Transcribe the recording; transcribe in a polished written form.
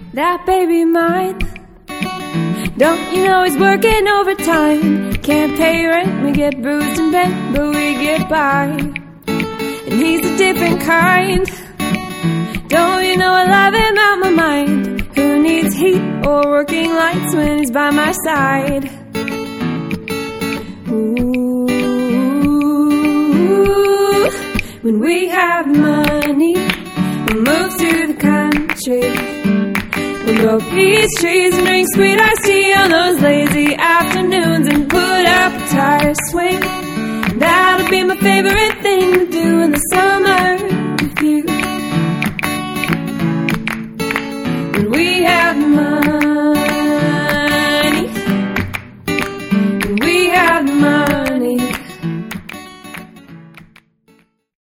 that baby mine. Don't you know he's working overtime? Can't pay rent, we get bruised and bent, but we get by. And he's a different kind. Don't you know I love him out my mind? Who needs heat or working lights when he's by my side? Ooh, when we have money, we'll move to the country. We'll grow peach trees and drink sweet iced tea on those lazy afternoons and put up a tire swing. That'll be my favorite thing to do in the